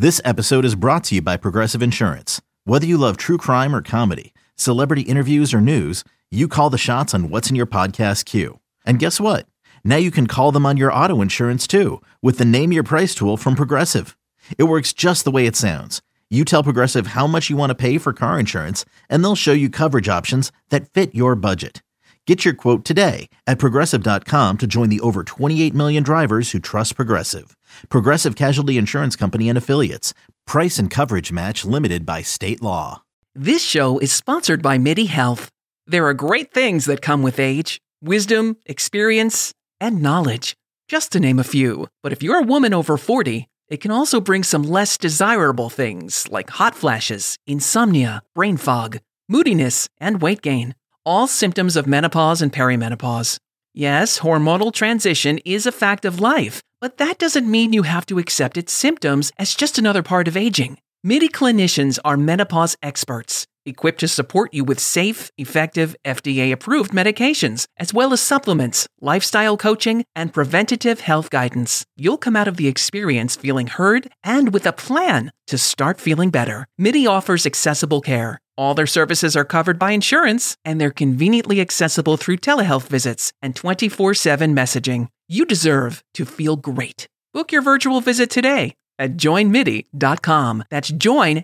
This episode is brought to you by Progressive Insurance. Whether you love true crime or comedy, celebrity interviews or news, you call the shots on what's in your podcast queue. And guess what? Now you can call them on your auto insurance too with the Name Your Price tool from Progressive. It works just the way it sounds. You tell Progressive how much you want to pay for car insurance, and they'll show you coverage options that fit your budget. Get your quote today at Progressive.com to join the over 28 million drivers who trust Progressive. Progressive Casualty Insurance Company and Affiliates. Price and coverage match limited by state law. This show is sponsored by MIDI Health. There are great things that come with age. Wisdom, experience, and knowledge. Just to name a few. But if you're a woman over 40, it can also bring some less desirable things like hot flashes, insomnia, brain fog, moodiness, and weight gain. All symptoms of menopause and perimenopause. Yes, hormonal transition is a fact of life, but that doesn't mean you have to accept its symptoms as just another part of aging. MIDI clinicians are menopause experts, equipped to support you with safe, effective, FDA-approved medications, as well as supplements, lifestyle coaching, and preventative health guidance. You'll come out of the experience feeling heard and with a plan to start feeling better. MIDI offers accessible care. All their services are covered by insurance, and they're conveniently accessible through telehealth visits and 24/7 messaging. You deserve to feel great. Book your virtual visit today at joinmidi.com. That's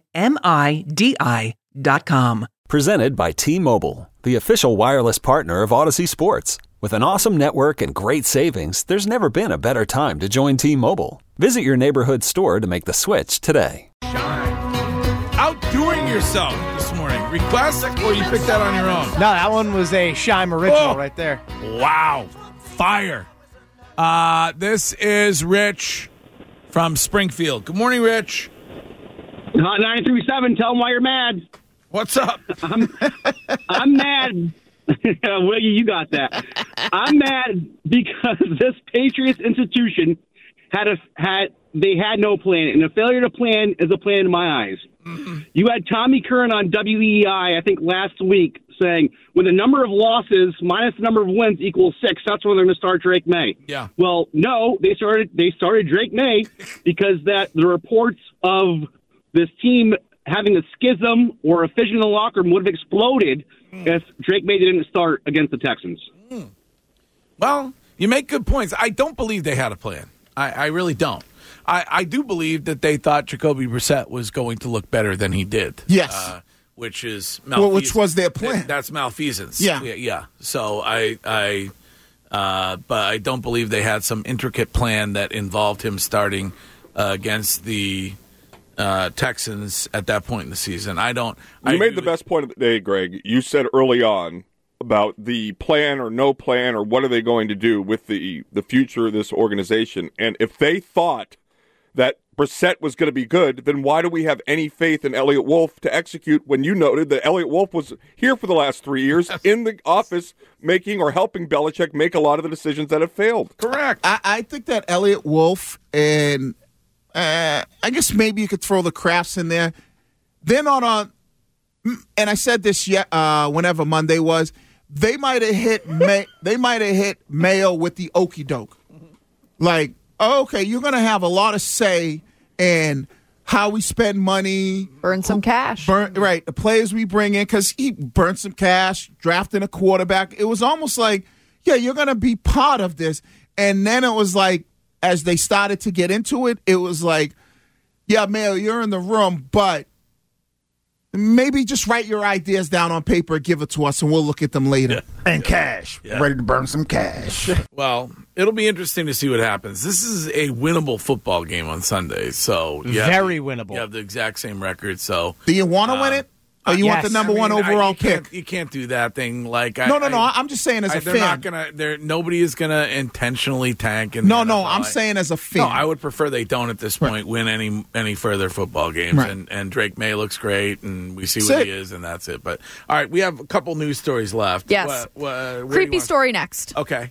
joinmidi.com. Presented by T-Mobile, the official wireless partner of Odyssey Sports. With an awesome network and great savings, there's never been a better time to join T-Mobile. Visit your neighborhood store to make the switch today. Outdoing yourself this morning. Request, or you picked that on your own? No, that one was a Shime original right there. Wow. Fire. This is Rich from Springfield. Good morning, Rich. 937, tell them why you're mad. What's up? I'm mad. Willie, you got that. I'm mad because this Patriots institution had no plan, and a failure to plan is a plan in my eyes. Mm-hmm. You had Tommy Curran on WEI, I think last week, saying when the number of losses minus the number of wins equals 6, that's when they're going to start Drake May. Yeah. Well, no, they started Drake May because the reports of this team having a schism or a fission in the locker room would have exploded if Drake May didn't start against the Texans. Mm. Well, you make good points. I don't believe they had a plan. I really don't. I do believe that they thought Jacoby Brissett was going to look better than he did. Yes. Which is malfeasance. Which was their plan. That's malfeasance. Yeah. So but I don't believe they had some intricate plan that involved him starting against the Texans at that point in the season. You made the best point of the day, Greg. You said early on about the plan or no plan or what are they going to do with the future of this organization. And if they thought that Brissett was going to be good, then why do we have any faith in Elliott Wolf to execute when you noted that Elliott Wolf was here for the last 3 years in the office making or helping Belichick make a lot of the decisions that have failed? Correct. I think that Elliott Wolf and I guess maybe you could throw the Crafts in there. They're not on, and I said this whenever Monday was, they might have hit Mayo with the okie doke. Like, okay, you're going to have a lot of say in how we spend money. Burn some cash. Right, the players we bring in, because he burned some cash, drafting a quarterback. It was almost like, yeah, you're going to be part of this. And then it was like, as they started to get into it, it was like, yeah, Mayo, you're in the room, but maybe just write your ideas down on paper, give it to us, and we'll look at them later. Yeah. And cash. Yeah. Ready to burn some cash. Well, it'll be interesting to see what happens. This is a winnable football game on Sunday. So very winnable. You have the exact same record. So do you want to win it? Or you want the number one overall pick? You can't do that thing. Like No. I'm just saying as a fan. Nobody is gonna intentionally tank. No. I'm saying as a fan. No, I would prefer they don't at this point win any further football games. Right. And Drake May looks great, and we see what he is, and that's it. But all right, we have a couple news stories left. Yes. Creepy story next. Okay.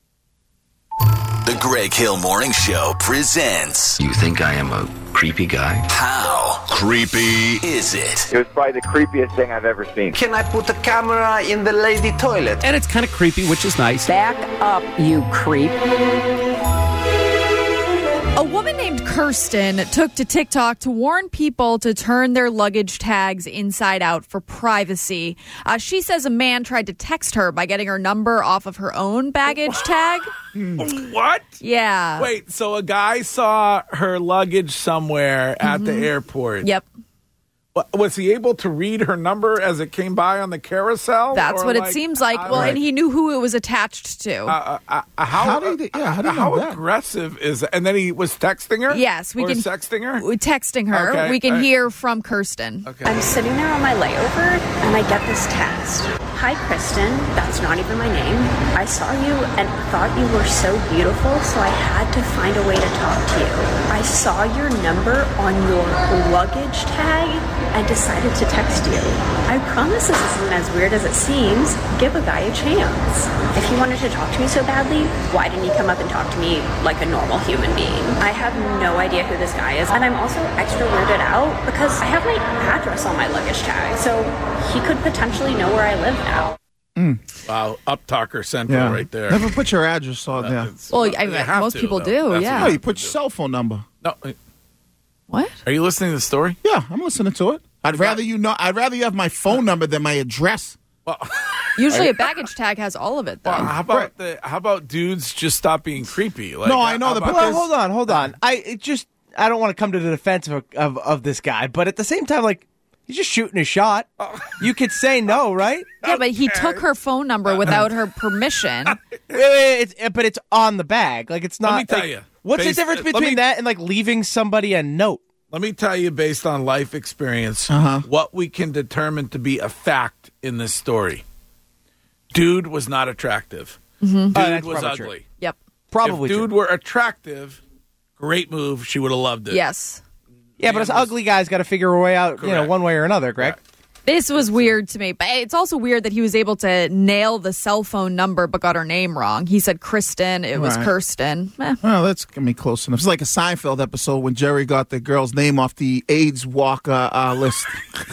The Greg Hill Morning Show presents. You think I am a creepy guy? How creepy is it? It was probably the creepiest thing I've ever seen. Can I put the camera in the lady toilet? And it's kind of creepy, which is nice. Back up, you creep. A woman named Kirsten took to TikTok to warn people to turn their luggage tags inside out for privacy. She says a man tried to text her by getting her number off of her own baggage tag. What? Yeah. Wait, so a guy saw her luggage somewhere at the airport. Yep. Was he able to read her number as it came by on the carousel? That's what it seems like. Well, and he knew who it was attached to. How that? aggressive is it? And then he was texting her? Yes, we or can. Sexting her? Texting her. Okay, We can hear from Kirsten. Okay. I'm sitting there on my layover, and I get this text. Hi, Kristen. That's not even my name. I saw you and thought you were so beautiful, so I had to find a way to talk to you. I saw your number on your luggage tag and decided to text you. I promise this isn't as weird as it seems. Give a guy a chance. If he wanted to talk to me so badly, why didn't he come up and talk to me like a normal human being? I have no idea who this guy is, and I'm also extra weirded out because I have my address on my luggage tag, so he could potentially know where I live now. Wow, Uptalker Central right there. Never put your address on there. Well, most people do, yeah. No, you put your cell phone number. No. What? Are you listening to the story? Yeah, I'm listening to it. I'd rather you have my phone number than my address. Well, usually a baggage tag has all of it, though. Well, how about dudes just stop being creepy? Like, No, I know that, but Well, hold on. I don't want to come to the defense of this guy, but at the same time, like, he's just shooting a shot. You could say no, right? Yeah, but he took her phone number without her permission. But it's on the bag. Like, it's not. Let me tell like, you. What's the difference between that and like leaving somebody a note? Let me tell you, based on life experience, what we can determine to be a fact in this story. Dude was not attractive. Mm-hmm. Dude was ugly. True. Yep. Probably. If dude were attractive, great move. She would have loved it. Yes. Yeah, but us ugly guys got to figure a way out, one way or another, Greg. Correct. This was weird to me, but it's also weird that he was able to nail the cell phone number but got her name wrong. He said Kristen, it was Kirsten. Well, that's going to be close enough. It's like a Seinfeld episode when Jerry got the girl's name off the AIDS walk list.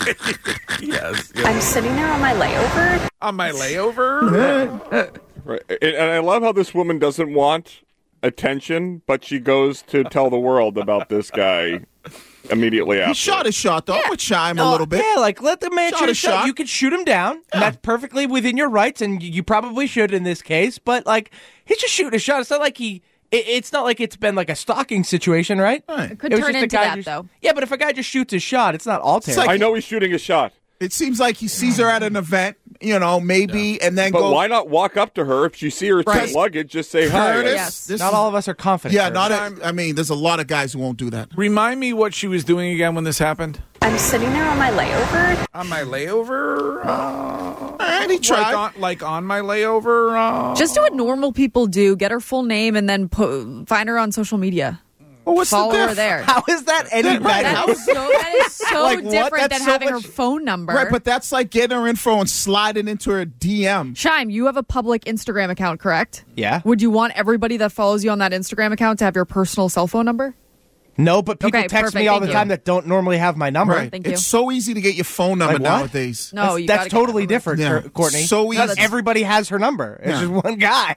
Yes. I'm sitting there on my layover. On my layover? Right. And I love how this woman doesn't want attention, but she goes to tell the world about this guy immediately after. He shot his shot, though. I would chime a little bit. Yeah, like, let the man shoot a his shot. You could shoot him down, and that's perfectly within your rights, and you probably should in this case, but, like, he's just shooting a shot. It's not like it's not like it's been like a stalking situation, right? It could turn into that, though. Yeah, but if a guy just shoots his shot, it's not all terrible. I know he's shooting a shot. It seems like he sees her at an event, maybe, and then But why not walk up to her if you see her take luggage? Just say hi. Curtis, Yes. Not all of us are confident. Yeah, Curtis. there's a lot of guys who won't do that. Remind me what she was doing again when this happened. I'm sitting there on my layover. On my layover? And he tried. Like on my layover? Just do what normal people do. Get her full name and then find her on social media. Well, what's Follow the her diff? there. How is that any better? That is so Like what? different That's than so having much- her phone number. Right, but that's like getting her info and sliding into her DM. Shime, you have a public Instagram account, correct? Yeah. Would you want everybody that follows you on that Instagram account to have your personal cell phone number? No, but people Okay, text me perfect. all the Thank time you. that don't normally have my number. Right. Thank you. It's so easy to get your phone number Like what? nowadays. No, you That's gotta totally get that different, Yeah. Courtney. So easy. Because everybody has her number. It's Yeah. just one guy.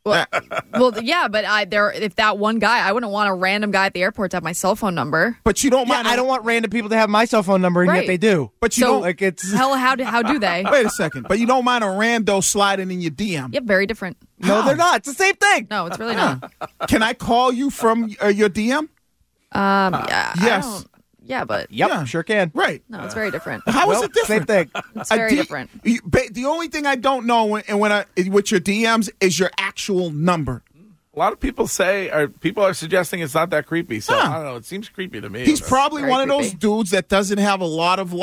Well, yeah, but if that one guy, I wouldn't want a random guy at the airport to have my cell phone number. But you don't Yeah, mind. I don't want random people to have my cell phone number, and Right. yet they do. But you So, don't. Like it's Hell, how do they? Wait a second. But you don't mind a rando sliding in your DM. Yep, very different. no, they're not. It's the same thing. No, it's really not. Can I call you from your DM? Yeah, yes. Yeah, but Yep, Yeah. sure can. Right. no, it's very different. How is Well, it different? Same thing. It's very different. The only thing I don't know with your DMs is your actual number. A lot of people people are suggesting it's not that creepy. So Huh. I don't know. It seems creepy to me. He's probably very one of those creepy. dudes that doesn't have a lot of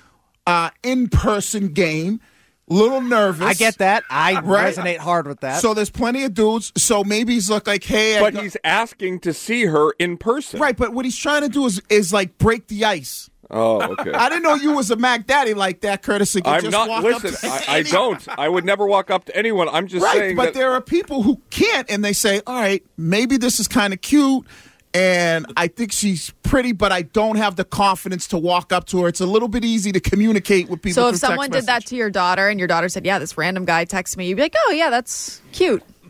in-person game. Little nervous. I get that. I Right. resonate hard with that. So there's plenty of dudes. So maybe he's like, hey, But he's asking to see her in person. right. But what he's trying to do is like break the ice. Oh, okay. I didn't know you was a Mac Daddy like that, Curtis. And could I'm just not. walk Listen, up to I don't. I would never walk up to anyone. I'm just Right, saying but that. there are people who can't, and they say, all right, maybe this is kind of cute, and I think she's pretty, but I don't have the confidence to walk up to her. It's a little bit easy to communicate with people So through if someone text did that message. to your daughter, and your daughter said, "Yeah, this random guy texted me," you'd be like, "Oh yeah, that's cute."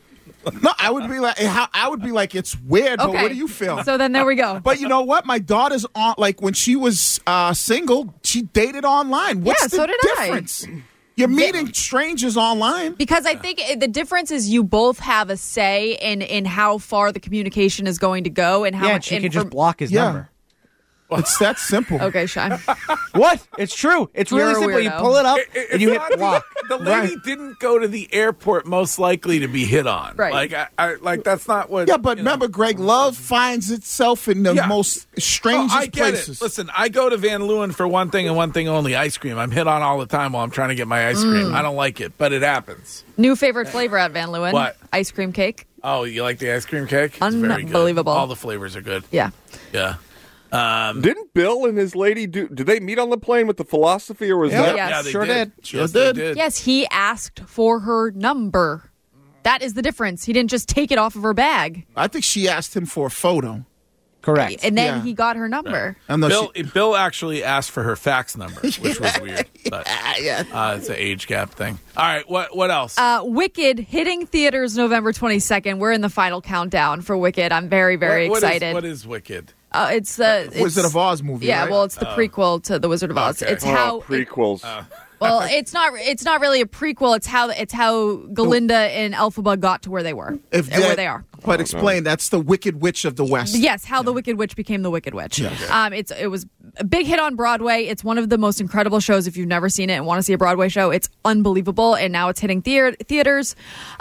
No, I would be like, it's weird, but Okay. what do you feel? So then there we go. But you know what? My daughter's on, like, when she was single, she dated online. What's Yeah, the so did I. difference? You're meeting strangers online. Because I think the difference is you both have a say in how far the communication is going to go and how Yeah, much. she can just block his Yeah. number. It's that simple. Okay, Sean. What? It's true. It's You're really a simple. You weirdo. pull it up and you hit not block. The lady didn't go to the airport most likely to be hit on. Right. Like that's not what. Yeah, but remember, Greg, love finds itself in the Yeah. most strangest I get places. it. Listen, I go to Van Leeuwen for one thing and one thing only: ice cream. I'm hit on all the time while I'm trying to get my ice cream. I don't like it, but it happens. New favorite flavor at Van Leeuwen. What? Ice cream cake. Oh, you like the ice cream cake? It's very good. Unbelievable. All the flavors are good. Yeah. Yeah. Didn't Bill and his lady did they meet on the plane with the philosophy, or was that? Yes. Yeah, they Sure did. did. Yes, Sure they did. did. Yes, he asked for her number. That is the difference. He didn't just take it off of her bag. I think she asked him for a photo. Correct. And then Yeah. he got her number. I know Bill actually asked for her fax number, which was weird. But it's an age gap thing. All right, what else? Wicked hitting theaters November 22nd. We're in the final countdown for Wicked. I'm very, very excited. What is Wicked? It's the Wizard of Oz movie. Yeah, right? well, it's the prequel to The Wizard of Oz. Okay. It's how prequels. well, it's not really a prequel. It's how Glinda and Elphaba got to where they were, where they are. But explain, that's the Wicked Witch of the West. Yes, how the Wicked Witch became the Wicked Witch. It was a big hit on Broadway. It's one of the most incredible shows. If you've never seen it and want to see a Broadway show, it's unbelievable. And now it's hitting theaters.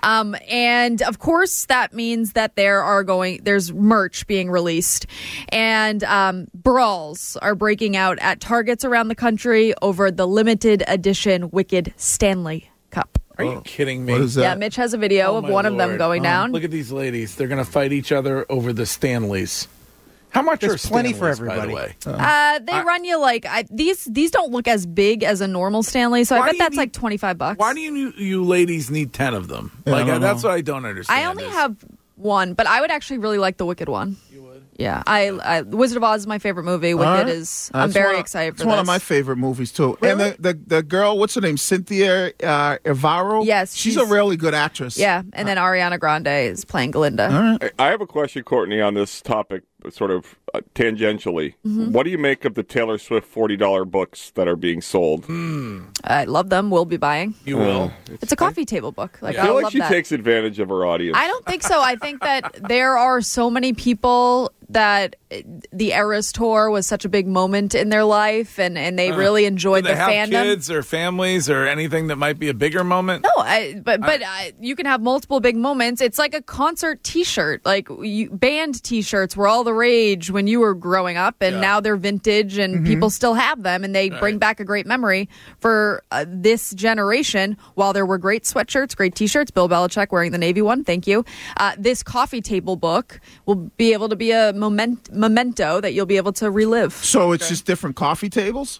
And of course, that means that there's merch being released, and brawls are breaking out at Targets around the country over the limited edition Wicked Stanley Cup. Are you kidding me? What is that? Yeah, Mitch has a video of my one of them Lord. going down. Look at these ladies. They're going to fight each other over the Stanleys. How much There's are plenty Stanleys, for by the everybody. way? They run you like these don't look as big as a normal Stanley, so I Why bet do you that's need- like $25. Why do you ladies need 10 of them? Yeah, I don't That's know. what I don't understand. I only have one, but I would actually really like the Wicked one. You would? Yeah, I Wizard of Oz is my favorite movie. Wicked right. is. I'm very excited for It's one this. of my favorite movies too. And the girl, what's her name? Cynthia Evaro. Yes, she's a really good actress. Yeah, and then Ariana Grande is playing Glinda. I have a question, Courtney, on this topic, sort of tangentially. Mm-hmm. What do you make of the Taylor Swift $40 books that are being sold? I love them. We'll be buying. You will. It's a coffee table book. Like I feel I like love she that. takes advantage of her audience. I don't think so. I think that there are so many people that the Eras tour was such a big moment in their life, and they really enjoyed Do they the have fandom. kids or families or anything that might be a bigger moment? No, but you can have multiple big moments. It's like a concert T-shirt, like band T-shirts were all the rage when you were growing up, and now they're vintage, and people still have them, and they bring back a great memory for this generation. While there were great sweatshirts, great T-shirts, Bill Belichick wearing the Navy one, thank you. This coffee table book will be able to be a memento that you'll be able to relive. So it's just different coffee tables?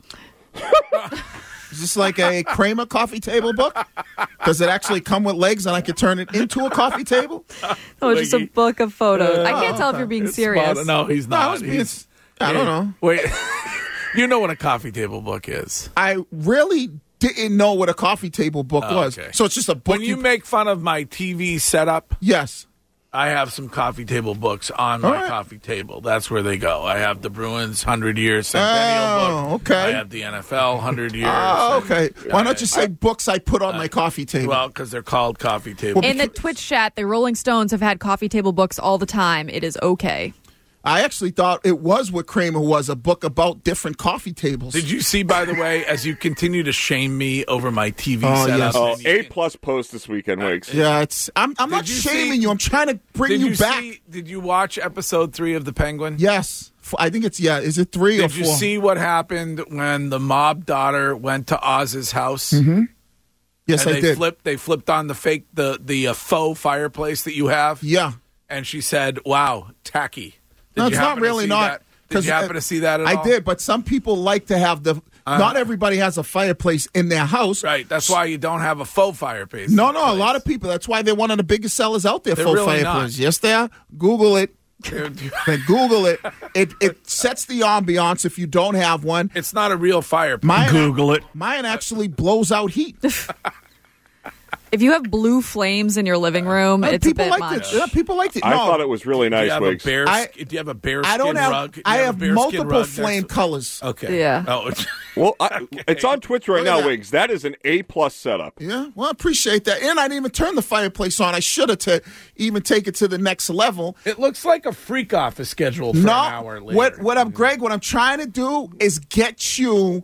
Is this like a Kramer coffee table book? Does it actually come with legs and I could turn it into a coffee table? Oh, it's just a book of photos. I can't tell if you're being serious. No, he's No, I not. was being, I don't know. Wait, you know what a coffee table book is? I really didn't know what a coffee table book was. okay. So it's just a book. When you make fun of my TV setup, yes. I have some coffee table books on my coffee table. That's where they go. I have the Bruins 100-year centennial book. Okay. I have the NFL 100 years. Oh, okay. Why don't you say books I put on my coffee table? Well, because they're called coffee table. In the Twitch chat, the Rolling Stones have had coffee table books all the time. It is okay. I actually thought it was what Kramer was, a book about different coffee tables. Did you see, by the way, as you continue to shame me over my TV Oh, setup? yes. Oh, A+ post this weekend, Wiggs. Yeah, it's. I'm not you shaming see- you. I'm trying to bring you back. Did you watch episode 3 of The Penguin? Yes, I think it's Is it 3 or 4? Did you see what happened when the mob daughter went to Oz's house? Mm-hmm. Yes, and I did. They flipped on the fake, the faux fireplace that you have. Yeah. And she said, "Wow, tacky." Did No, you it's not happen to really see not. that? Did you happen to see that at all? I did, but some people like to have the. Not everybody has a fireplace in their house. Right. That's why you don't have a faux fireplace. No, a lot of people. That's why they're one of the biggest sellers out there. They're Full really fireplace. not. Yes, they are. Google it. Then Google it. It sets the ambiance if you don't have one. It's not a real fireplace. Mine, Google it. Mine actually blows out heat. If you have blue flames in your living room, it's a bit much. People like it. I thought it was really nice, Wiggs. Do you have a bearskin rug? I have multiple flame colors. Okay. Yeah. Oh, well, it's on Twitch right now, Wiggs. That is an A+ setup. Yeah, well, I appreciate that. And I didn't even turn the fireplace on. I should have to even take it to the next level. It looks like a freak off is scheduled for an hour later. What I'm trying to do is get you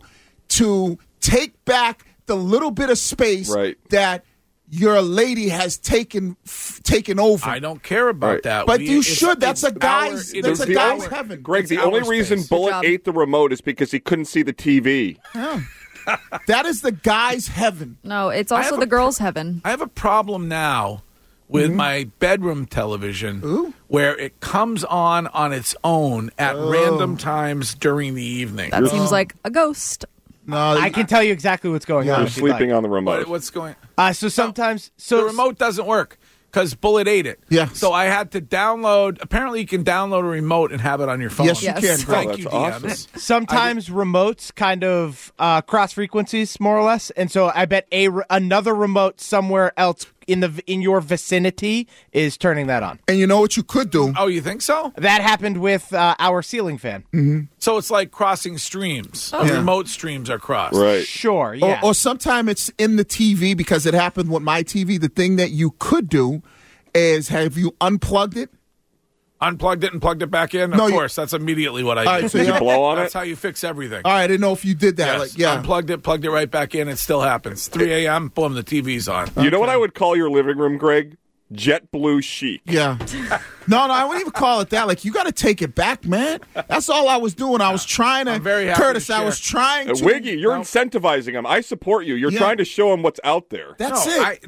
to take back the little bit of space that your lady has taken over. I don't care about that. But you should. That's a guy's heaven. Greg, the only reason Bullet ate the remote is because he couldn't see the TV. Yeah. That is the guy's heaven. No, it's also the girl's heaven. I have a problem now with my bedroom television where it comes on its own at random times during the evening. That seems like a ghost. No, I can tell you exactly what's going on. You're sleeping on the remote. What's going on? So sometimes... the remote doesn't work because Bullet ate it. Yeah. So I had to download... Apparently you can download a remote and have it on your phone. Yes, you can. Thank you, awesome. DMs. Sometimes remotes kind of cross frequencies, more or less. And so I bet another remote somewhere else in your vicinity is turning that on. And you know what you could do? Oh, you think so? That happened with our ceiling fan. Mm-hmm. So it's like crossing streams. Remote streams are crossed. Right. Sure, yeah. Or sometimes it's in the TV because it happened with my TV. The thing that you could do is have you unplugged it? Unplugged it and plugged it back in? Of course. That's immediately what I did. Right, so Did you blow on That's it? how you fix everything. All right, I didn't know if you did that. Yes. Unplugged it, plugged it right back in. It still happens. 3 a.m., boom, the TV's on. You know what I would call your living room, Greg? Jet blue chic. Yeah. No, I wouldn't even call it that. Like, you got to take it back, man. That's all I was doing. I was trying to. I'm very happy Curtis, to share. I was trying to. Wiggy, you're incentivizing him. I support you. You're trying to show him what's out there. That's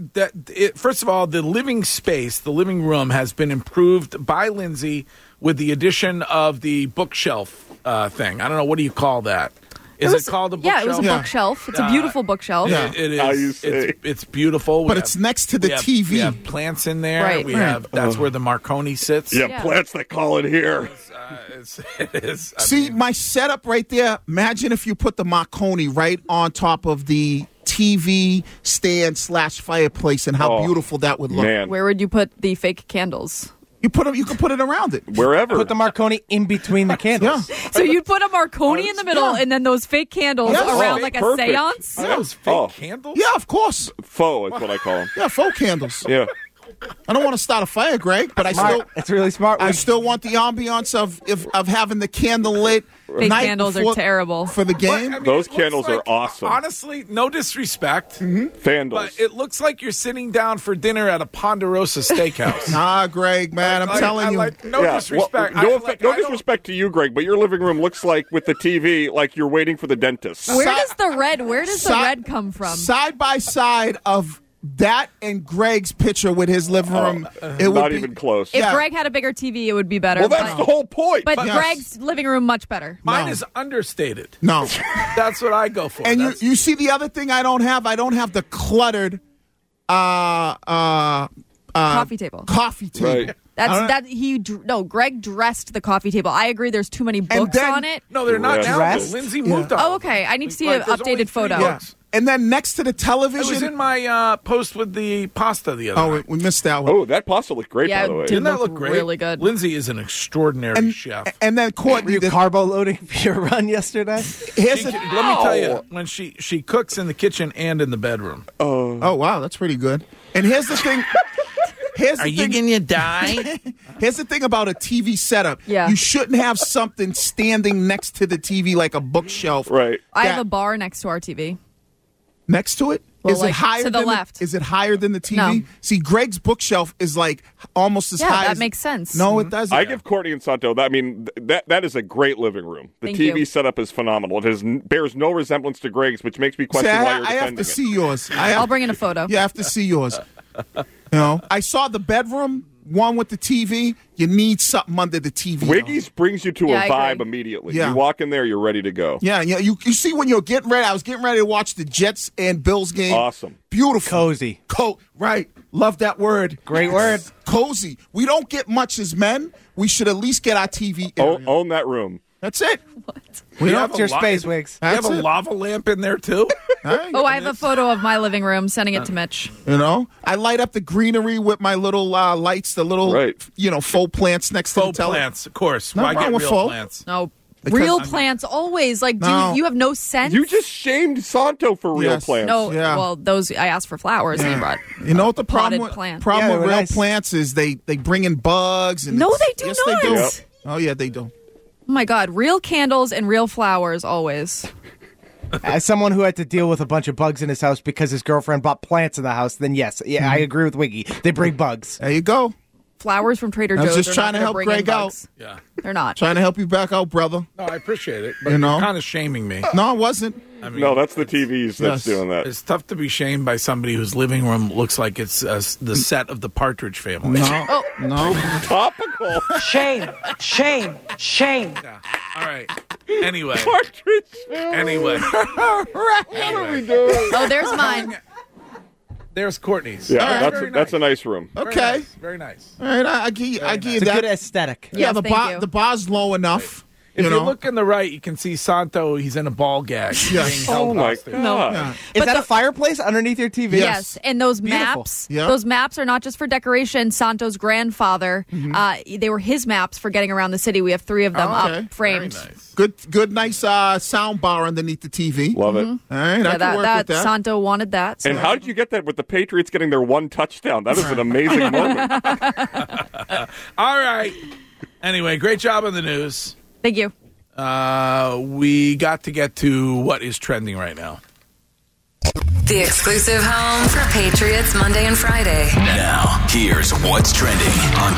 it. First of all, the living space, the living room has been improved by Lindsay with the addition of the bookshelf thing. I don't know. What do you call that? Is it called a bookshelf? Yeah, it was a bookshelf. It's a beautiful bookshelf. Yeah. It is. It's beautiful. But it's next to the TV. We have plants in there. Right. We have. That's where the Marconi sits. Yeah, plants that call it here. It is. See, my setup right there, imagine if you put the Marconi right on top of the TV stand / fireplace and how beautiful that would look. Man. Where would you put the fake candles? You can put it around it. Wherever. Put the Marconi in between the candles. Yeah. So you'd put a Marconi in the middle and then those fake candles around like a perfect. seance? Those fake candles? Yeah, of course. Faux is what I call them. Yeah, faux candles. Yeah. I don't want to start a fire, Greg, but It's really smart. I still want the ambiance of having the candle lit. Fake candles are terrible. For the game. I mean, Those it looks candles are awesome. Honestly, no disrespect, Fandles. but it looks like you're sitting down for dinner at a Ponderosa Steakhouse. Nah, Greg, man, I'm telling you. No disrespect. no disrespect to you, Greg, but your living room looks like, with the TV, like you're waiting for the dentist. Where does the red come from? Side by side of that and Greg's picture with his living room, it would Not be even close. If Greg had a bigger TV, it would be better. Well, that's the whole point. But Greg's living room, much better. Mine is understated. No. That's what I go for. And you see the other thing I don't have? I don't have the cluttered Coffee table. Right. Greg dressed the coffee table. I agree there's too many books on it. No, they're not now. Dressed? Lindsay moved on. Oh, okay. I need to see an there's only updated 3 photo. books. And then next to the It television. was in my post with the pasta the other night. we missed that one. Oh, that pasta looked great, Yeah, by the way. it Didn't that look look great? really good. Lindsay is an extraordinary chef. And then Were Courtney. you carbo loading for your run yesterday? Here's Let me tell you, when she cooks in the kitchen and in the bedroom. Oh, wow, that's pretty good. And here's the thing. Are you going to die? Here's the thing about a TV setup. Yeah. You shouldn't have something standing next to the TV like a bookshelf. Right. I have a bar next to our TV. Next to it? Well, Is like, it higher to the than left. Is it higher than the TV? No. See, Greg's bookshelf is like almost as Yeah, high that as makes sense. No, it doesn't. I give Courtney and Santo, that is a great living room. The Thank TV you. setup is phenomenal. It bears no resemblance to Greg's, which makes me See, question why you're I have defending to it. see yours. I'll bring in a photo. You have to see yours. I saw the bedroom one with the TV. You need something under the TV. Wiggy's brings you to Yeah, a I vibe agree. immediately. Yeah. You walk in there, you're ready to go. Yeah, you see when you're getting ready. I was getting ready to watch the Jets and Bills game. Awesome. Beautiful. Cozy. Right. Love that word. Great word. Cozy. We don't get much as men. We should at least get our TV area. Own that room. That's it. We You don't have have your a lot- space, Wiggs. You have That's a it. lava lamp in there, too? Right? Oh, I have a photo of my living room. Sending it to Mitch. You know, I light up the greenery with my little lights, the little, faux plants next to the Faux plants, of course. No Why wrong get with real faux. plants? No. Because- Real plants always. Like, No. do you have no sense? You just shamed Santo for real Yes. plants. No, Yeah. well, those I asked for flowers and he brought. You know what the potted problem with, plant. Yeah, with they're real nice. plants is they bring in bugs. And No, it's- they do yes, not. They do. Yep. Oh, yeah, they do. Oh my God, real candles and real flowers always. As someone who had to deal with a bunch of bugs in his house because his girlfriend bought plants in the house, then yes, I agree with Wiggy. They bring bugs. There you go. Flowers from Trader I was Joe's. just are trying not to gonna help bring in Greg out. bugs. Yeah. They're not. Trying to help you back out, brother. No, I appreciate it, but You know? you're kind of shaming me. No, I wasn't. I mean, No, that's the TVs that's Yes. doing that. It's tough to be shamed by somebody whose living room looks like it's the set of the Partridge Family. No, no. Topical. Shame, shame, shame. Yeah. All right. Anyway. Partridge. Anyway. What are we doing? Oh, there's mine. There's Courtney's. Yeah, Very that's a nice room. Okay. Very nice. All right, I give you It's a that. good aesthetic. Yeah, Yes, the thank you. the bar's low enough. If You you know? look on the right, you can see Santo. He's in a ball gag. Yes. being held Oh my hostage. God. Yeah. Is But that the- a fireplace underneath your TV? Yes, and those Beautiful. maps, Yeah. those maps are not just for decoration. Santo's grandfather, they were his maps for getting around the city. We have 3 of them Oh, okay. up, framed. Very nice. Good, nice sound bar underneath the TV. Love it. All right, Yeah, I can work with that. Santo wanted that. So. And how did you get that with the Patriots getting their one touchdown? That is an amazing moment. All right. Anyway, great job on the news. Thank you. We got to get to what is trending right now. The exclusive home for Patriots Monday and Friday. Now, here's what's trending on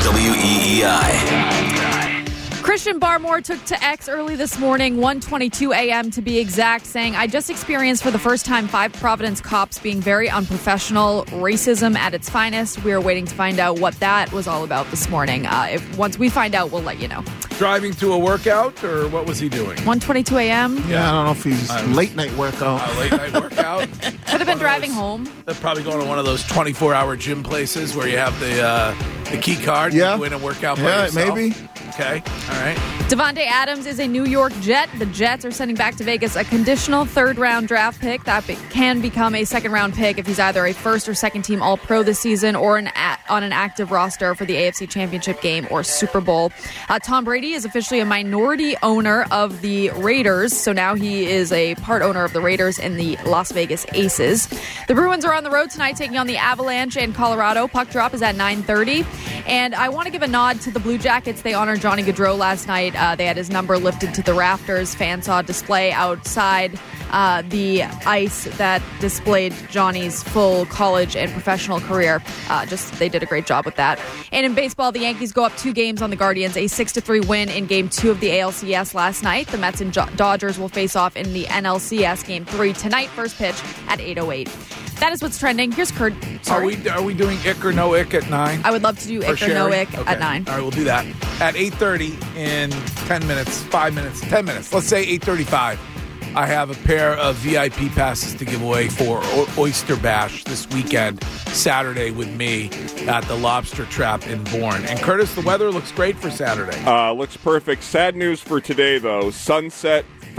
WEEI. Christian Barmore took to X early this morning, 1:22 a.m. to be exact, saying, I just experienced for the first time 5 Providence cops being very unprofessional, racism at its finest. We are waiting to find out what that was all about this morning. Once we find out, we'll let you know. Driving to a workout, or what was he doing? 1:22 a.m. Yeah, I don't know if he's late night workout. Late night workout. Could have been driving home. They're probably going to one of those 24-hour gym places where you have the key card. Yeah. You go in and work out by Yeah, yourself. maybe. Okay. All right. Devontae Adams is a New York Jet. The Jets are sending back to Vegas a conditional 3rd-round draft pick that can become a 2nd-round pick if he's either a 1st or 2nd-team All-Pro this season or on an active roster for the AFC Championship game or Super Bowl. Tom Brady is officially a minority owner of the Raiders, so now he is a part owner of the Raiders and the Las Vegas Aces. The Bruins are on the road tonight taking on the Avalanche in Colorado. Puck drop is at 9:30. And I want to give a nod to the Blue Jackets. They honored Johnny Gaudreau last night. They had his number lifted to the rafters. Fans saw a display outside the ice that displayed Johnny's full college and professional career. They did a great job with that. And in baseball, the Yankees go up 2 games on the Guardians, a 6-3 win in Game 2 of the ALCS last night. The Mets and Dodgers will face off in the NLCS Game 3 tonight. First pitch at 8:08. That is what's trending. Here's Kurt. Sorry. Are we doing ick or no ick at 9? I would love to do ick or no ick at 9. All right, we'll do that. At 8:30 in 10 minutes, 5 minutes, 10 minutes. Let's say 8:35. I have a pair of VIP passes to give away for Oyster Bash this weekend, Saturday with me at the Lobster Trap in Bourne. And Curtis, the weather looks great for Saturday. Looks perfect. Sad news for today, though. Sunset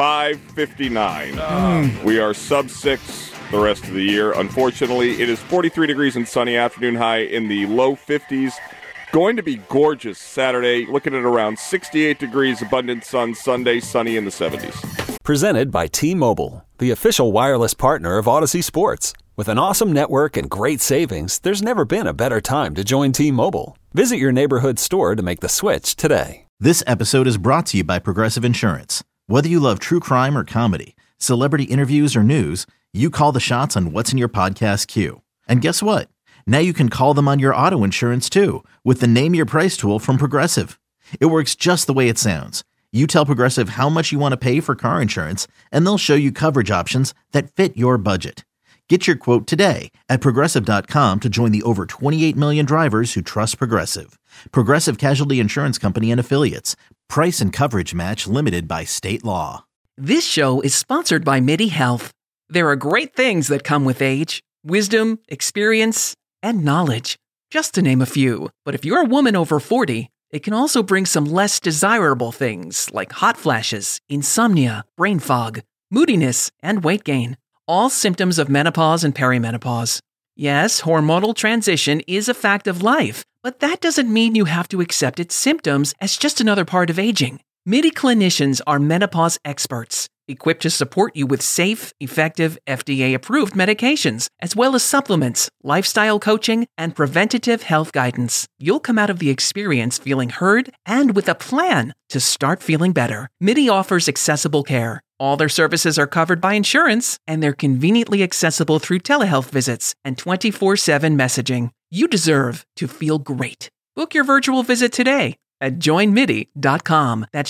5:59. We are sub 6 the rest of the year. Unfortunately, it is 43 degrees and sunny, afternoon high in the low 50s. Going to be gorgeous Saturday. Looking at around 68 degrees, abundant sun. Sunday, sunny in the 70s. Presented by T-Mobile, the official wireless partner of Odyssey Sports. With an awesome network and great savings, there's never been a better time to join T-Mobile. Visit your neighborhood store to make the switch today. This episode is brought to you by Progressive Insurance. Whether you love true crime or comedy, celebrity interviews or news, you call the shots on what's in your podcast queue. And guess what? Now you can call them on your auto insurance too with the Name Your Price tool from Progressive. It works just the way it sounds. You tell Progressive how much you want to pay for car insurance, and they'll show you coverage options that fit your budget. Get your quote today at Progressive.com to join the over 28 million drivers who trust Progressive. Progressive Casualty Insurance Company and Affiliates. Price and coverage match limited by state law. This show is sponsored by MIDI Health. There are great things that come with age, wisdom, experience, and knowledge, just to name a few. But if you're a woman over 40, it can also bring some less desirable things like hot flashes, insomnia, brain fog, moodiness, and weight gain. all symptoms of menopause and perimenopause. Yes, hormonal transition is a fact of life, but that doesn't mean you have to accept its symptoms as just another part of aging. MIDI clinicians are menopause experts, equipped to support you with safe, effective, FDA-approved medications, as well as supplements, lifestyle coaching, and preventative health guidance. You'll come out of the experience feeling heard and with a plan to start feeling better. MIDI offers accessible care. All their services are covered by insurance, and they're conveniently accessible through telehealth visits and 24/7 messaging. You deserve to feel great. Book your virtual visit today at joinmidi.com. That's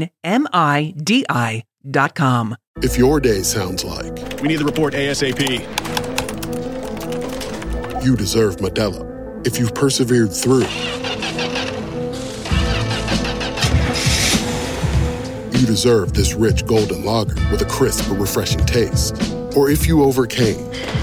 joinmidi.com. If your day sounds like we need the report ASAP, you deserve Modelo. If you've persevered through, you deserve this rich golden lager with a crisp but refreshing taste. Or if you overcame,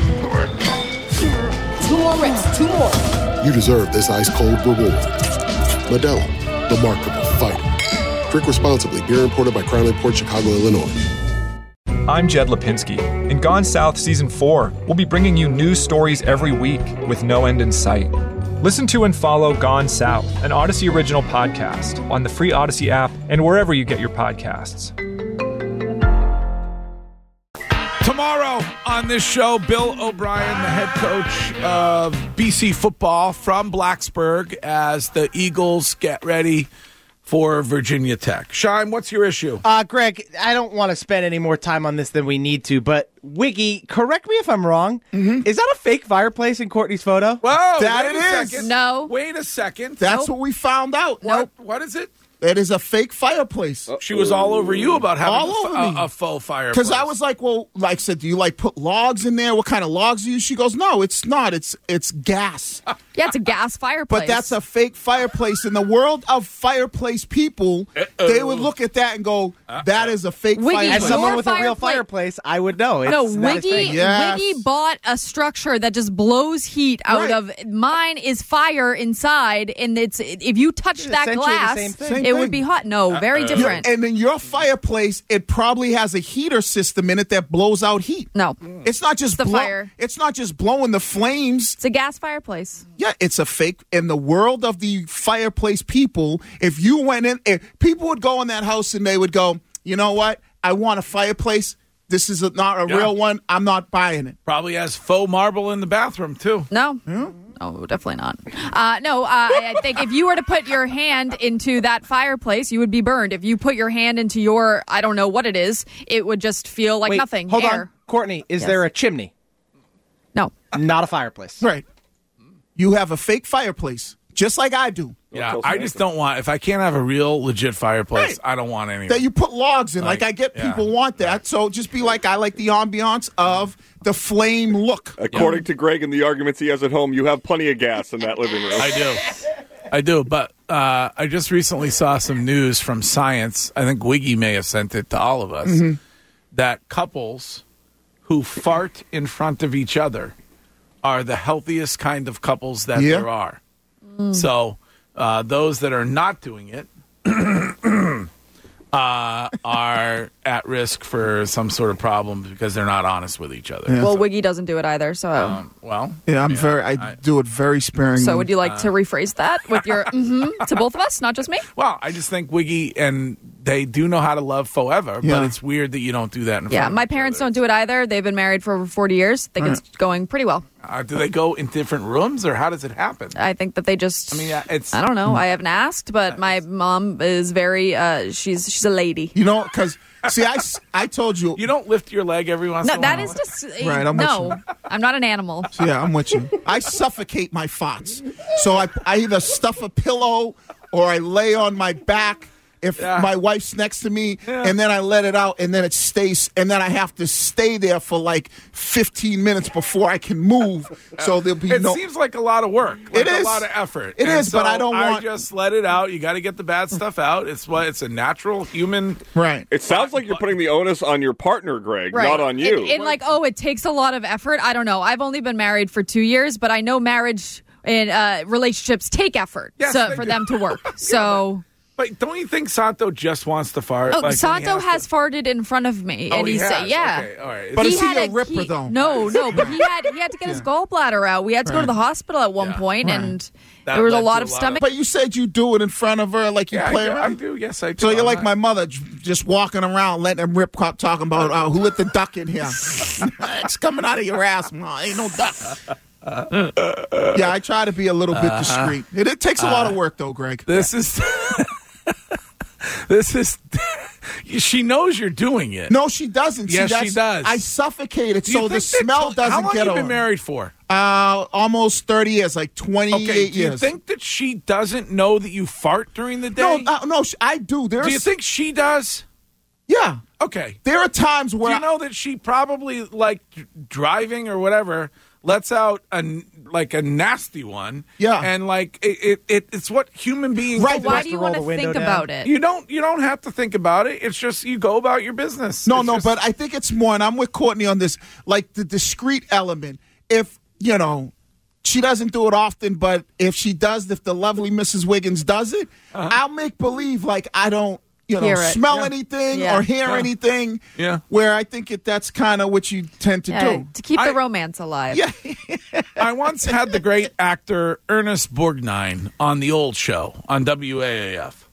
2 more reps, 2 more. You deserve this ice cold reward. Modelo, the mark of a fighter. Drink responsibly. Beer imported by Crown Port Chicago, Illinois. I'm Jed Lipinski. In Gone South Season 4, we'll be bringing you news stories every week with no end in sight. Listen to and follow Gone South, an Odyssey original podcast, on the free Odyssey app and wherever you get your podcasts. Tomorrow on this show, Bill O'Brien, the head coach of BC football from Blacksburg, as the Eagles get ready for Virginia Tech. Shime, what's your issue? Greg, I don't want to spend any more time on this than we need to, but Wiggy, correct me if I'm wrong. Is that a fake fireplace in Courtney's photo? Whoa, that wait it a is. second. No. Wait a second. That's what we found out. What is it? It is a fake fireplace. She was all over you about having All over me. a faux fireplace. Because I was like, well, like I said, do you like put logs in there? What kind of logs do you use? She goes, no, it's not. It's gas. Yeah, it's a gas fireplace. But that's a fake fireplace. In the world of fireplace people, they would look at that and go, that is a fake Wiggy, fireplace. as someone with a real fireplace, I would know. No, That is fake. Wiggy bought a structure that just blows heat out of. Mine is fire inside, and it's if you touch that essentially the glass, same thing. it would be hot. No, very different. And in your fireplace, it probably has a heater system in it that blows out heat. No, it's not just the fire. It's not just blowing the flames. It's a gas fireplace. Yeah, it's a fake. In the world of the fireplace people, if you went in, if people would go in that house and they would go, you know what? I want a fireplace. This is not a real one. I'm not buying it. Probably has faux marble in the bathroom, too. No. No, definitely not. I think if you were to put your hand into that fireplace, you would be burned. If you put your hand into your, I don't know what it is, it would just feel like nothing. Hold air. on. Courtney, is there a chimney? No. Not a fireplace. Right. You have a fake fireplace, just like I do. Yeah, I just don't want, if I can't have a real legit fireplace, I don't want any. That you put logs in. Like I get people want that. So just be like, I like the ambiance of the flame look. According to Greg and the arguments he has at home, you have plenty of gas in that living room. I do. But I just recently saw some news from Science. I think Wiggy may have sent it to all of us. That couples who fart in front of each other are the healthiest kind of couples that there are. So those that are not doing it are at risk for some sort of problem because they're not honest with each other. Yeah. Well, Wiggy doesn't do it either, so. I do it very sparingly. So would you like to rephrase that with your to both of us, not just me? Well, I just think Wiggy and they do know how to love forever, but it's weird that you don't do that in front of My parents don't do it either. They've been married for over 40 years. I think it's going pretty well. Do they go in different rooms, or how does it happen? I think that they just. I mean, I don't know. I haven't asked, but my mom is very. She's a lady. You know, because see, I told you. You don't lift your leg every once in a while. That is just right. I'm with you. I'm not an animal. Yeah, I'm with you. I suffocate my farts, so I either stuff a pillow or I lay on my back. If my wife's next to me, and then I let it out, and then it stays, and then I have to stay there for like 15 minutes before I can move. So there'll be It seems like a lot of work. It is a lot of effort. It is, but I don't want. I just let it out. You got to get the bad stuff out. It's a natural human. Right. It sounds like you're putting the onus on your partner, Greg, not on you. And like, it takes a lot of effort. I don't know. I've only been married for 2 years, but I know marriage and relationships take effort for them to work. So. But don't you think Santo just wants to fart? Oh, Like, Santo has farted in front of me, and he said, has? "Yeah." Okay, all right. But He is he had a ripper, though? No, but he had to get his gallbladder out. We had to go to the hospital at one point, and That there was a led lot to of a lot stomach. But you said you do it in front of her, like you Yeah, play I around. do. Yes, I do. So you're I'm like not- my mother, just walking around, letting him rip, talking about who let the duck in here. It's coming out of your ass, ma. Ain't no duck. Yeah, I try to be a little bit discreet. It takes a lot of work, though, Greg. This is. This is. She knows you're doing it. No, she doesn't. Yes, See, she does. I suffocate it Do you so the think that- smell doesn't How long get you over. been married for? Almost 30 years, like 28 Okay. Do you years. think that she doesn't know that you fart during the day? No, I do. Do you think she does? Yeah. Okay. There are times where Do you know that she probably, like, driving or whatever, lets out a nasty one? Yeah. And, like, it's what human beings Right, do. Why do you want to think about it? You don't have to think about it. It's just you go about your business. No, It's no, just- but I think it's more, and I'm with Courtney on this, like the discreet element. If, she doesn't do it often, but if she does, if the lovely Mrs. Wiggins does it, I'll make believe like I don't, Hear it. smell anything or hear anything. Yeah. Where I think that's kind of what you tend to do. to keep the romance alive. Yeah. I once had the great actor Ernest Borgnine on The Old Show on WAAF.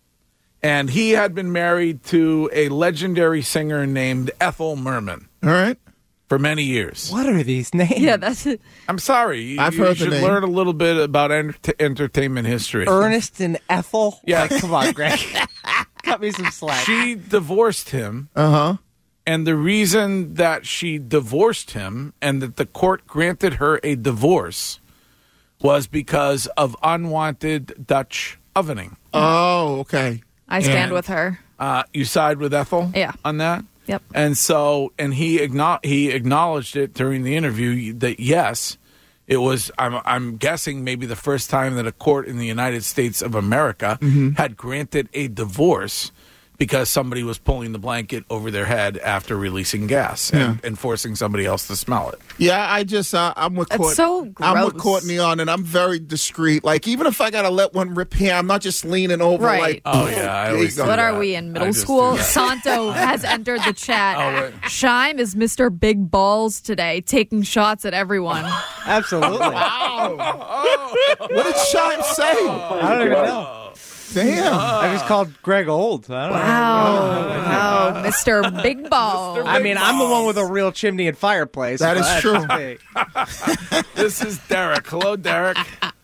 And he had been married to a legendary singer named Ethel Merman. All right. For many years. What are these names? Yeah, that's it. I'm sorry. I've you heard the should name. learn a little bit about entertainment history. Ernest and Ethel? Yeah. Like, come on, Greg. Cut me some slack. She divorced him. Uh-huh. And the reason that she divorced him and that the court granted her a divorce was because of unwanted Dutch ovening. Oh, okay. I stand And, with her. You side with Ethel? Yeah. On that? Yep. And so, and he acknowledged it during the interview that yes, it was. I'm guessing maybe the first time that a court in the United States of America had granted a divorce because somebody was pulling the blanket over their head after releasing gas and forcing somebody else to smell it. Yeah, I'm with That's Courtney. so I'm with gross. Courtney on it. I'm very discreet. Like, even if I got to let one rip here, I'm not just leaning over Right. like, Oh yeah, I there you always go. do What are that. we in I middle just school? do that. Santo has entered the chat. Oh, wait. Shime is Mr. Big Balls today, taking shots at everyone. Absolutely. Wow. What did Shime say? I don't even know. Damn. I just called Greg old. I don't know. Wow, Mr. Big Balls. I mean, I'm the one with a real chimney and fireplace. That is but true. that's me. This is Derek. Hello, Derek.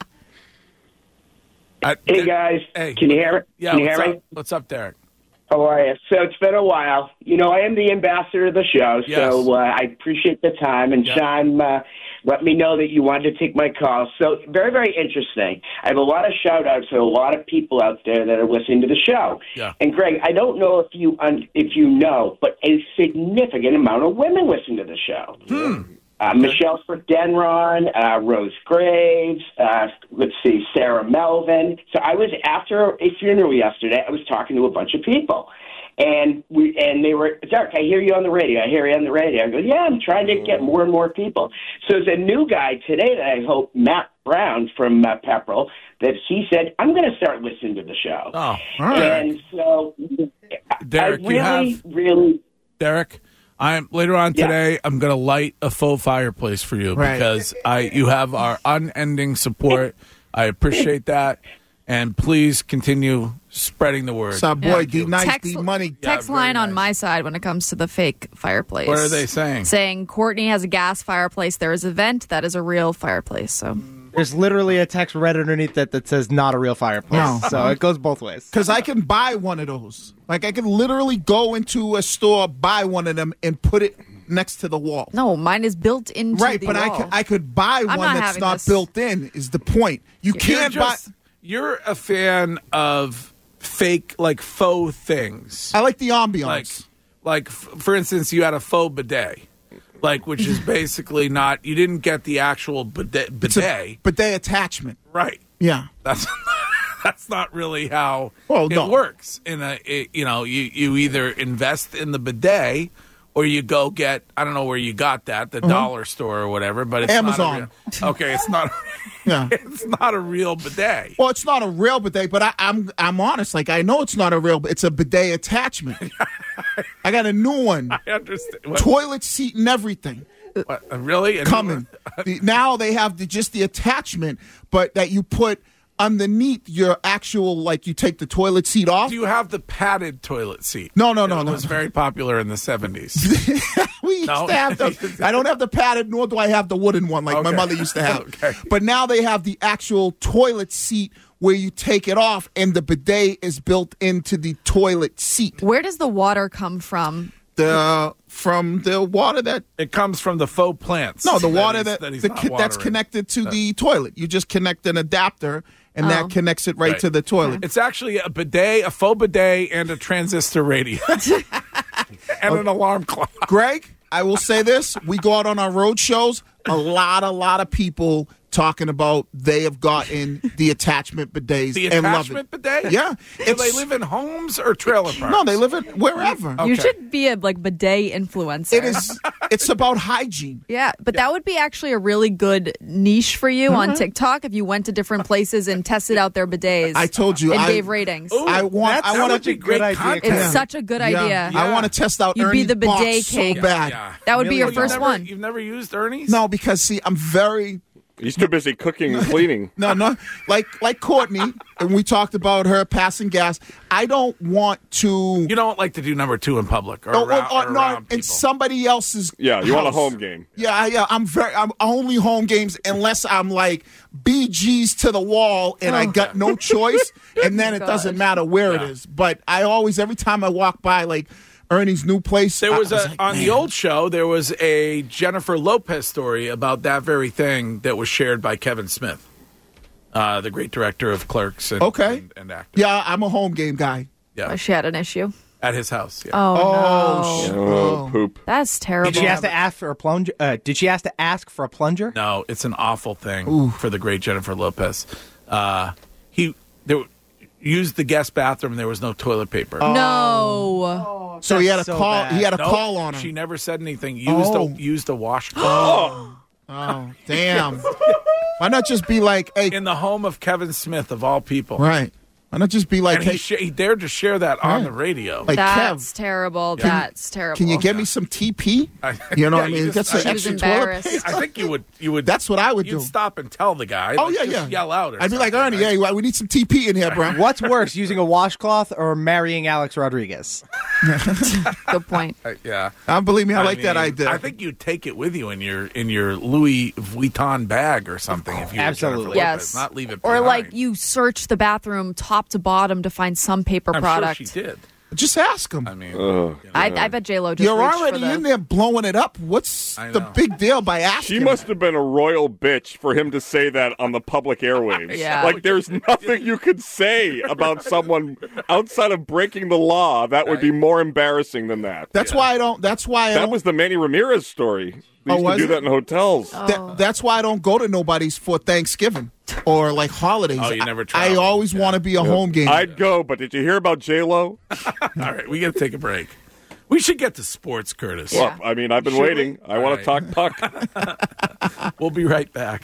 Hey guys, Hey. can you hear it? Yeah, Can you what's hear up? me? What's up, Derek? How are you? So it's been a while. I am the ambassador of the show, Yes. so I appreciate the time. And Yeah. Sean let me know that you wanted to take my call. So very, very interesting. I have a lot of shout-outs to a lot of people out there that are listening to the show. Yeah. And Greg, I don't know if you know, but a significant amount of women listen to the show. Michelle Denron, Rose Graves, let's see, Sarah Melvin. So I was after a funeral yesterday. I was talking to a bunch of people, and they were, Derek, I hear you on the radio. I hear you on the radio. I go, yeah, I'm trying to get more and more people. So there's a new guy today that I hope, Matt Brown from Pepperell, that he said, I'm going to start listening to the show. Oh, all right. And so Derek, I really. Derek, later on today. I'm going to light a faux fireplace for you because you have our unending support. I appreciate that, and please continue spreading the word. It's our boy, D Nice, Text- D Money. Text line on my side when it comes to the fake fireplace. What are they saying? Saying Courtney has a gas fireplace. There is a vent. That is a real fireplace. So There's literally a text right underneath that says not a real fireplace. No. So it goes both ways. Because I can buy one of those. Like, I can literally go into a store, buy one of them, and put it next to the wall. no, mine is built into Right, the but wall. I could buy I'm one not that's having not this. built in, is the point. You can't buy. You're a fan of fake, like faux things. I like the ambiance. For instance, you had a faux bidet, which is basically not. You didn't get the actual bidet. It's a bidet attachment. Right. Yeah. That's not really how Well, it no. works. You either invest in the bidet or you go get, I don't know where you got that, the dollar store or whatever, but it's Amazon. Okay, it's not. Yeah. It's not a real bidet. Well, it's not a real bidet, but I'm honest. Like, I know it's not a real, it's a bidet attachment. I got a new one. I understand. What? Toilet seat and everything. What, really? Coming. Now they have just the attachment, but that you put underneath your actual, like, you take the toilet seat off. Do you have the padded toilet seat? No. It was very popular in the 70s. We used to have the, I don't have the padded, nor do I have the wooden one like my mother used to have. Okay. But now they have the actual toilet seat where you take it off, and the bidet is built into the toilet seat. Where does the water come from? From the water that it comes from the faux plants. No, the water that's that's connected to the toilet. You just connect an adapter, and that connects it right to the toilet. It's actually a bidet, a faux bidet, and a transistor radio, and an alarm clock. Greg, I will say this: we go out on our road shows. A lot of people talking about they have gotten the attachment bidets and love it. The attachment bidet? Yeah. Do they live in homes or trailer parks? No, they live in wherever. You should be a bidet influencer. It is. It's about hygiene. Yeah, but that would be actually a really good niche for you on TikTok if you went to different places and tested out their bidets. I told you. And gave ratings. Ooh, I want to be great idea. It's such a good idea. Yeah. I want to test out You'd Ernie's be the bidet box king. so bad. Yeah. That would be your first one. You've never used Ernie's? No, because see, I'm very. He's too busy cooking and cleaning. No, like Courtney, and we talked about her passing gas. I don't want to. You don't like to do number 2 in public or around people. In somebody else's. Yeah, you want a house. home game. Yeah. I'm only home games unless I'm like BGs to the wall and I got no choice, and then it doesn't matter where it is. But I always, every time I walk by, like Ernie's new place. There was on the old show, there was a Jennifer Lopez story about that very thing that was shared by Kevin Smith, the great director of Clerks and actor. Yeah, I'm a home game guy. Yeah. She had an issue. At his house. Yeah. Oh, no. Oh, poop. That's terrible. Did she have to ask for a plunger? Did she ask to ask for a plunger? No, it's an awful thing for the great Jennifer Lopez. He used the guest bathroom and there was no toilet paper. No. So he had a call. bad. He had a Nope, call on her. She never said anything. Used a washcloth. Oh, damn. Why not just be like, hey, In the home of Kevin Smith, of all people. right? Why not just be like, And hey, he dared to share that on the radio. Like, That's Kev, terrible. can- That's terrible. can you get me some TP? You know what I mean? you That's just- an She was extra toilet. embarrassed. I think you would. That's what I would You'd do. stop and tell the guy. Oh, like, yeah, just yeah. Yell out. Or I'd be like, something, Ernie, right? hey, we need some TP in here, bro. What's worse, using a washcloth or marrying Alex Rodriguez? Good point. Yeah. Believe me, I like mean, that idea. I think you'd take it with you in your Louis Vuitton bag or something if you were Absolutely. Jennifer Lopez, Yes. not leave it Or behind. like you search the bathroom top to bottom to find some paper I'm product. sure she did. Just ask him. I mean, I bet J-Lo just You're reached already for the... in there blowing it up. What's I the know. big deal by asking? She must have been a royal bitch for him to say that on the public airwaves. Yeah. Like, there's nothing you could say about someone outside of breaking the law that would be more embarrassing than that. That's why I don't. That's why I That don't. was the Manny Ramirez story. They used to was do it? that in hotels. That's why I don't go to nobody's for Thanksgiving or like holidays. Oh, you never I travel. always want to be a home game. I'd go, but did you hear about J-Lo? all right, we got to take a break. We should get to sports, Curtis. Well, I mean, I've been Should waiting. we? I want to All talk puck. We'll be right back.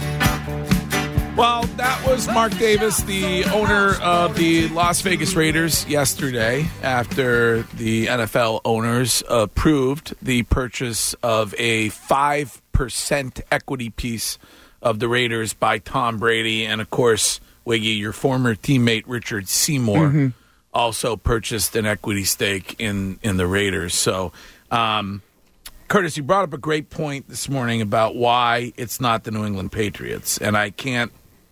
Well, that was Mark Davis, the owner of the Las Vegas Raiders, yesterday after the NFL owners approved the purchase of a 5% equity piece of the Raiders by Tom Brady. And, of course, Wiggy, your former teammate Richard Seymour also purchased an equity stake in the Raiders. So, Curtis, you brought up a great point this morning about why it's not the New England Patriots, and I can't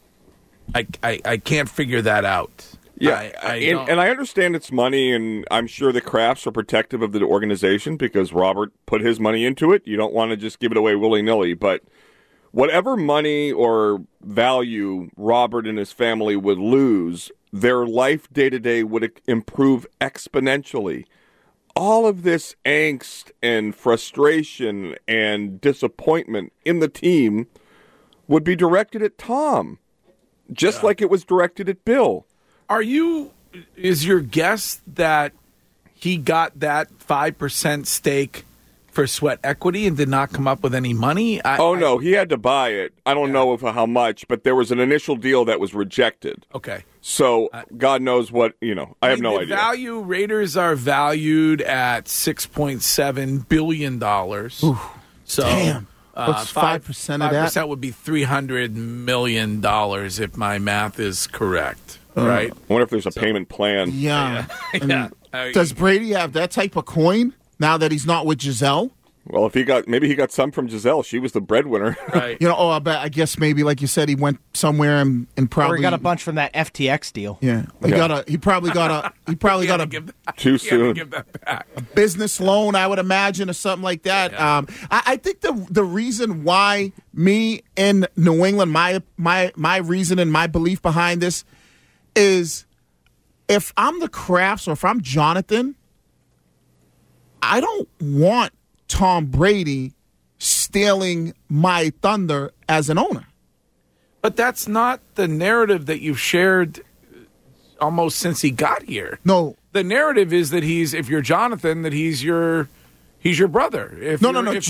figure that out. Yeah, I I understand it's money, and I'm sure the Crafts are protective of the organization because Robert put his money into it. You don't want to just give it away willy-nilly, but whatever money or value Robert and his family would lose, their life day-to-day would improve exponentially. All of this angst and frustration and disappointment in the team would be directed at Tom, just like it was directed at Bill. Is your guess that he got that 5% stake for sweat equity and did not come up with any money? No, he had to buy it. I don't know for how much, but there was an initial deal that was rejected. Okay. So God knows what, I have no idea. Raiders are valued at $6.7 billion. Ooh, so damn. What's 5% of that? 5% would be $300 million if my math is correct, right? I wonder if there's a payment plan. Yeah. Yeah. Does Brady have that type of coin now that he's not with Giselle? Well, maybe he got some from Giselle. She was the breadwinner. Right. I guess maybe, like you said, he went somewhere and probably. Or he got a bunch from that FTX deal. Yeah. He probably got a too soon. Give that back. A business loan, I would imagine, or something like that. Yeah. I think the reason why me in New England, my reason and my belief behind this is, if I'm the Krafts or if I'm Jonathan, I don't want Tom Brady stealing my thunder as an owner. But that's not the narrative that you've shared almost since he got here. No. The narrative is that if you're Jonathan, that he's your brother. If Jonathan.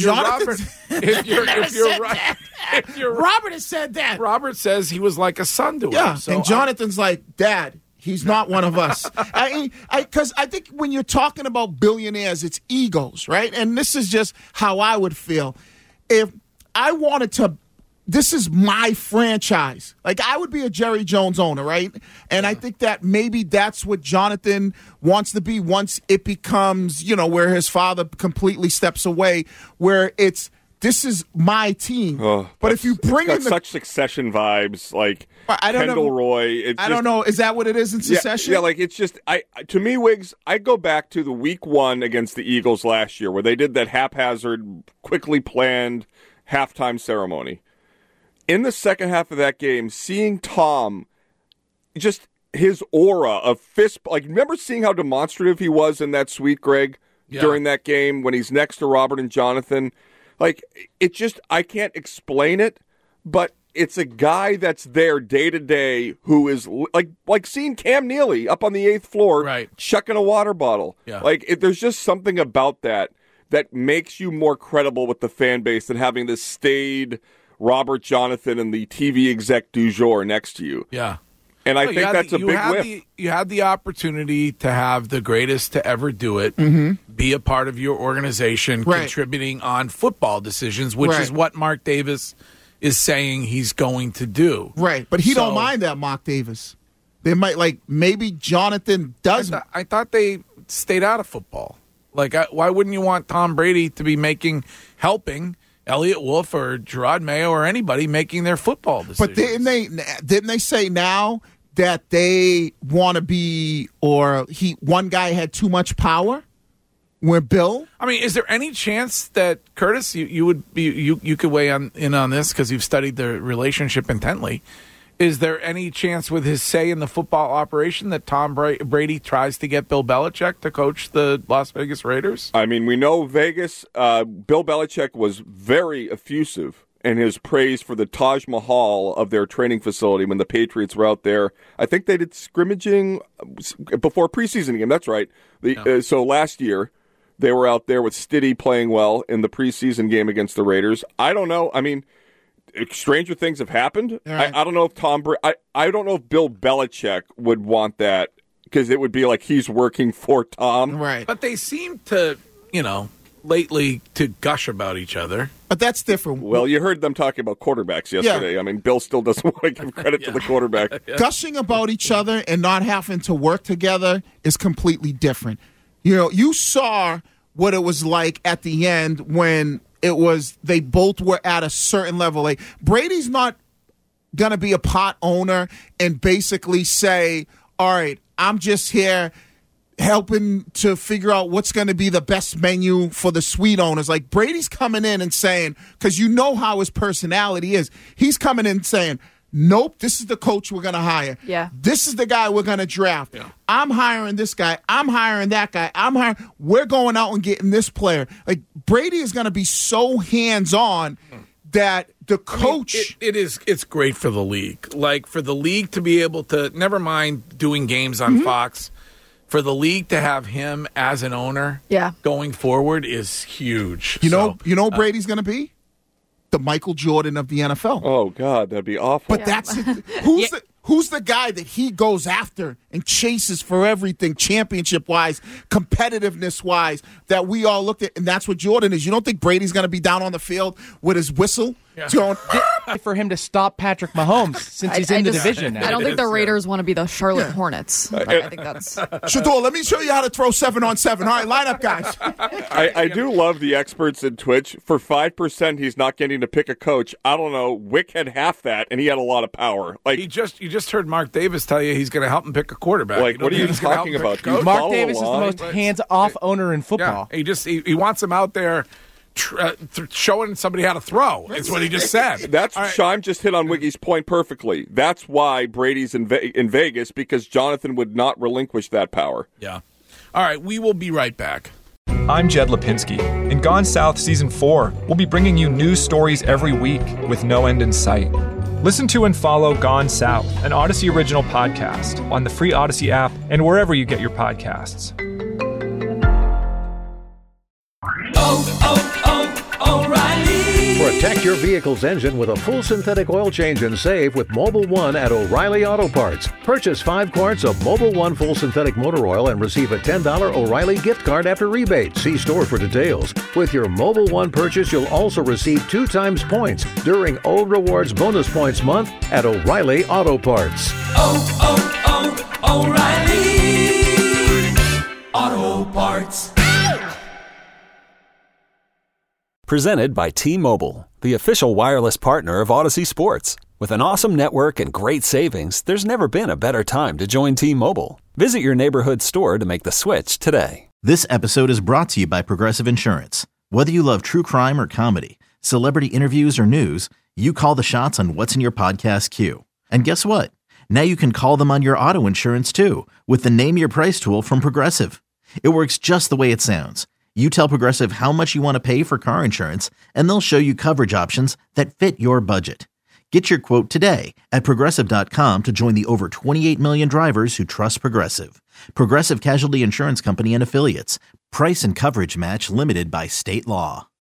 Robert has said that. Robert says he was like a son to him. Yeah, So and Jonathan's like, Dad, he's not one of us. Because I think when you're talking about billionaires, it's egos, right? And this is just how I would feel. If I wanted to, this is my franchise. Like, I would be a Jerry Jones owner, right? And I think that maybe that's what Jonathan wants to be once it becomes, where his father completely steps away, where this is my team. But if you bring in such Succession vibes, like Kendall Roy. I don't know. Is that what it is in Succession? Yeah, like it's just to me, Wiggs, I go back to the week 1 against the Eagles last year where they did that haphazard, quickly planned halftime ceremony. In the second half of that game, seeing Tom, just his aura of fist, remember seeing how demonstrative he was in that suite, Greg, during that game when he's next to Robert and Jonathan? I can't explain it, but it's a guy that's there day to day who is like seeing Cam Neely up on the 8th floor, chucking a water bottle. Yeah. There's just something about that makes you more credible with the fan base than having this staid Robert Jonathan and the TV exec du jour next to you. Yeah. And I think that's a big whiff. You had the opportunity to have the greatest to ever do it, be a part of your organization, contributing on football decisions, which is what Mark Davis is saying he's going to do. Right, but he don't mind that, Mark Davis. They might, maybe Jonathan doesn't. I thought they stayed out of football. Why wouldn't you want Tom Brady to be helping Elliott Wolf or Gerard Mayo or anybody making their football decisions? But didn't they say now that they want to be, or one guy had too much power? Where Bill? I mean, is there any chance that, Curtis, you would be you could weigh in on this because you've studied the relationship intently? Is there any chance with his say in the football operation that Tom Brady tries to get Bill Belichick to coach the Las Vegas Raiders? I mean, we know Vegas, Bill Belichick was very effusive in his praise for the Taj Mahal of their training facility when the Patriots were out there. I think they did scrimmaging before preseason game. That's right. So last year, they were out there with Stiddy playing well in the preseason game against the Raiders. I don't know. I mean, stranger things have happened. Right. I don't know if I don't know if Bill Belichick would want that because it would be like he's working for Tom. Right. But they seem to, lately to gush about each other. But that's different. Well, you heard them talking about quarterbacks yesterday. Yeah. I mean, Bill still doesn't want to give credit to the quarterback. Gushing about each other and not having to work together is completely different. You saw what it was like at the end when they both were at a certain level. Like, Brady's not going to be a pot owner and basically say, all right, I'm just here helping to figure out what's going to be the best menu for the suite owners. Like, Brady's coming in and saying, because you know how his personality is, he's coming in and saying, nope, this is the coach we're going to hire. Yeah. This is the guy we're going to draft. Yeah. I'm hiring this guy. I'm hiring that guy. We're going out and getting this player. Like, Brady is going to be so hands-on that the coach... It's great for the league. Like, for the league to be able to, never mind doing games on Fox, for the league to have him as an owner going forward is huge. You know Brady's going to be? The Michael Jordan of the NFL. Oh, God, that'd be awful. But that's it. Who's the guy that he goes after and chases for everything, championship-wise, competitiveness-wise, that we all looked at, and that's what Jordan is. You don't think Brady's going to be down on the field with his whistle? Yeah. Going, for him to stop Patrick Mahomes since he's in the division now. I don't think the Raiders want to be the Charlotte Hornets. I think that's... Shador, let me show you how to throw 7-on-7. All right, line up, guys. I do love the experts in Twitch. For 5%, he's not getting to pick a coach. I don't know. Wick had half that, and he had a lot of power. Like you just heard Mark Davis tell you he's going to help him pick a quarterback. Like, what are you talking about? Mark Davis is the most hands-off owner in football. Yeah, he wants him out there showing somebody how to throw. It's what he just said. That's Shime just hit on Wiggy's point perfectly. That's why Brady's in Vegas, because Jonathan would not relinquish that power. Yeah. All right, we will be right back. I'm Jed Lipinski. In Gone South Season 4, we'll be bringing you news stories every week with no end in sight. Listen to and follow Gone South, an Odyssey original podcast, on the free Odyssey app and wherever you get your podcasts. O'Reilly. Protect your vehicle's engine with a full synthetic oil change and save with Mobil 1 at O'Reilly Auto Parts. Purchase 5 quarts of Mobil 1 full synthetic motor oil and receive a $10 O'Reilly gift card after rebate. See store for details. With your Mobil 1 purchase, you'll also receive 2 times points during O Rewards Bonus Points Month at O'Reilly Auto Parts. O'Reilly Auto Parts. Presented by T-Mobile, the official wireless partner of Odyssey Sports. With an awesome network and great savings, there's never been a better time to join T-Mobile. Visit your neighborhood store to make the switch today. This episode is brought to you by Progressive Insurance. Whether you love true crime or comedy, celebrity interviews or news, you call the shots on what's in your podcast queue. And guess what? Now you can call them on your auto insurance too with the Name Your Price tool from Progressive. It works just the way it sounds. You tell Progressive how much you want to pay for car insurance, and they'll show you coverage options that fit your budget. Get your quote today at Progressive.com to join the over 28 million drivers who trust Progressive. Progressive Casualty Insurance Company and Affiliates. Price and coverage match limited by state law.